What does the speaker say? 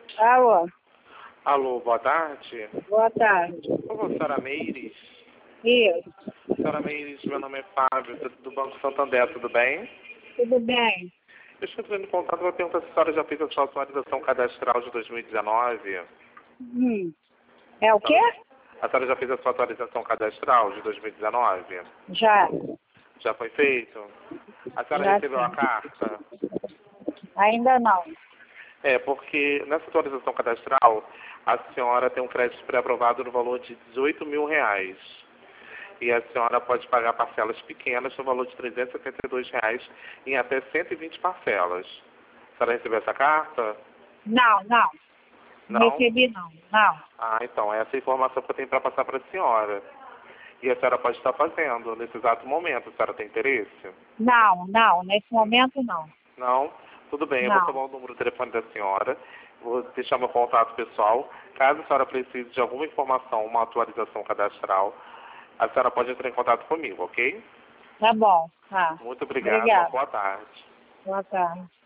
Alô, Alô, boa tarde. boa tarde. Por favor, senhora Meires. Isso, Senhora Meires, meu nome é Fábio, do Banco Santander, tudo bem? tudo bem? Eu estou entrando em contato para perguntar se a senhora já fez a sua atualização cadastral de 2019. É o quê? A senhora já fez a sua atualização cadastral de 2019? Já. Já foi feito? A senhora Já recebeu a sim. carta? Ainda não. É, porque nessa atualização cadastral, a senhora tem um crédito pré-aprovado no valor de R$ 18.000. E a senhora pode pagar parcelas pequenas no valor de R$ 372 em até 120 parcelas. A senhora recebeu essa carta? Não. Não Não? recebi não. Não. Ah, então, essa é a informação que eu tenho para passar para a senhora. E a senhora pode estar fazendo nesse exato momento. A senhora tem interesse? Não. Nesse momento não. Não? Tudo bem, eu vou Não. tomar o número do telefone da senhora, vou deixar meu contato pessoal. Caso a senhora precise de alguma informação, uma atualização cadastral, a senhora pode entrar em contato comigo, ok? Tá bom. Tá. Muito obrigado, uma Obrigada. boa tarde. Boa tarde.